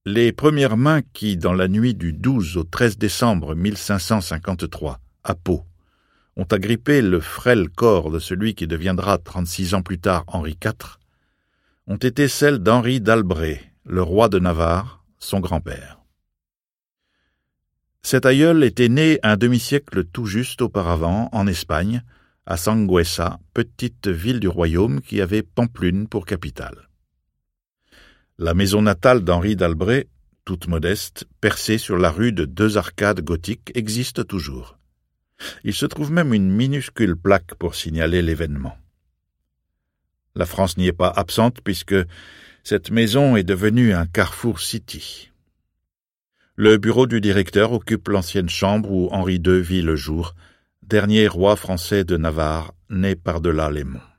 Les premières mains qui, dans la nuit du 12 au 13 décembre 1553, à Pau, ont agrippé le frêle corps de celui qui deviendra 36 ans plus tard Henri IV, ont été celles d'Henri d'Albret, le roi de Navarre, son grand-père. Cet aïeul était né un demi-siècle tout juste auparavant en Espagne, à Sangüesa, petite ville du royaume qui avait Pampelune pour capitale. La maison natale d'Henri d'Albret, toute modeste, percée sur la rue de 2 arcades gothiques, existe toujours. Il se trouve même une minuscule plaque pour signaler l'événement. La France n'y est pas absente puisque cette maison est devenue un Carrefour City. Le bureau du directeur occupe l'ancienne chambre où Henri II vit le jour, dernier roi français de Navarre, né par-delà les monts.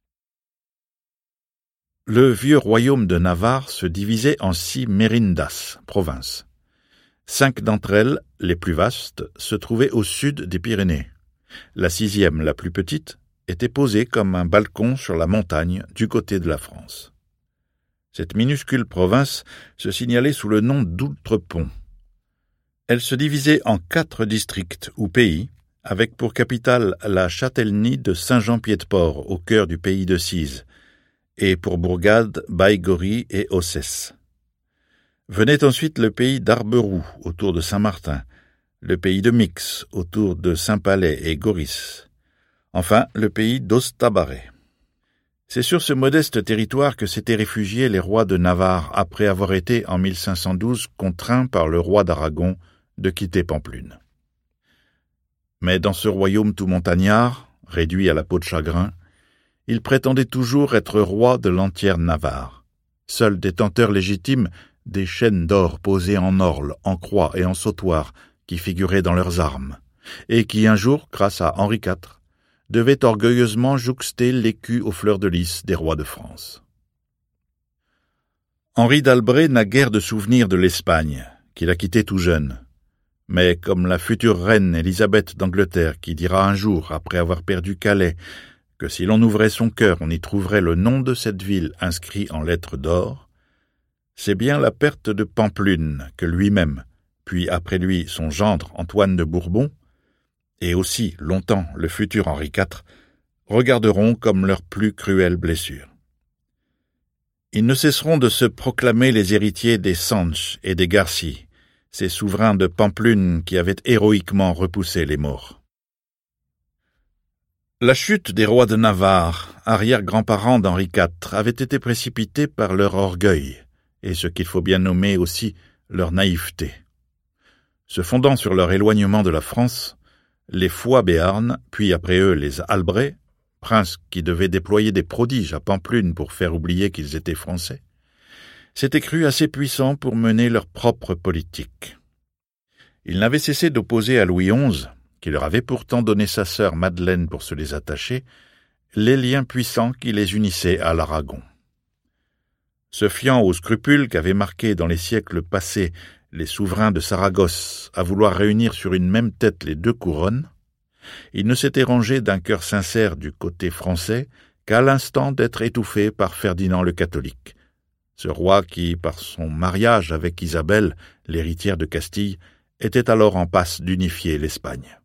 Le vieux royaume de Navarre se divisait en 6 merindas, provinces. 5 d'entre elles, les plus vastes, se trouvaient au sud des Pyrénées. La 6e, la plus petite, était posée comme un balcon sur la montagne du côté de la France. Cette minuscule province se signalait sous le nom d'Outrepont. Elle se divisait en 4 districts ou pays, avec pour capitale la châtellenie de Saint-Jean-Pied-de-Port, au cœur du pays de Cise, et pour bourgades Baïgorry et Ossès. Venait ensuite le pays d'Arberoux, autour de Saint-Martin, le pays de Mix, autour de Saint-Palais et Goris, enfin le pays d'Ostabarret. C'est sur ce modeste territoire que s'étaient réfugiés les rois de Navarre après avoir été, en 1512, contraints par le roi d'Aragon de quitter Pampelune. Mais dans ce royaume tout montagnard, réduit à la peau de chagrin, il prétendait toujours être roi de l'entière Navarre, seul détenteur légitime des chaînes d'or posées en orle, en croix et en sautoir qui figuraient dans leurs armes, et qui un jour, grâce à Henri IV, devait orgueilleusement jouxter l'écu aux fleurs de lys des rois de France. Henri d'Albret n'a guère de souvenirs de l'Espagne, qu'il a quittée tout jeune, mais comme la future reine Élisabeth d'Angleterre qui dira un jour, après avoir perdu Calais, que si l'on ouvrait son cœur, on y trouverait le nom de cette ville inscrit en lettres d'or, c'est bien la perte de Pampelune que lui-même, puis après lui son gendre Antoine de Bourbon, et aussi longtemps le futur Henri IV, regarderont comme leur plus cruelle blessure. Ils ne cesseront de se proclamer les héritiers des Sanche et des Garci, ces souverains de Pampelune qui avaient héroïquement repoussé les Maures. La chute des rois de Navarre, arrière-grands-parents d'Henri IV, avait été précipitée par leur orgueil, et ce qu'il faut bien nommer aussi leur naïveté. Se fondant sur leur éloignement de la France, les Foix Béarn, puis après eux les Albret, princes qui devaient déployer des prodiges à Pampelune pour faire oublier qu'ils étaient français, s'étaient crus assez puissants pour mener leur propre politique. Ils n'avaient cessé d'opposer à Louis XI, qui leur avait pourtant donné sa sœur Madeleine pour se les attacher, les liens puissants qui les unissaient à l'Aragon. Se fiant aux scrupules qu'avaient marqués dans les siècles passés les souverains de Saragosse à vouloir réunir sur une même tête les 2 couronnes, ils ne s'étaient rangés d'un cœur sincère du côté français qu'à l'instant d'être étouffés par Ferdinand le catholique, ce roi qui, par son mariage avec Isabelle, l'héritière de Castille, était alors en passe d'unifier l'Espagne.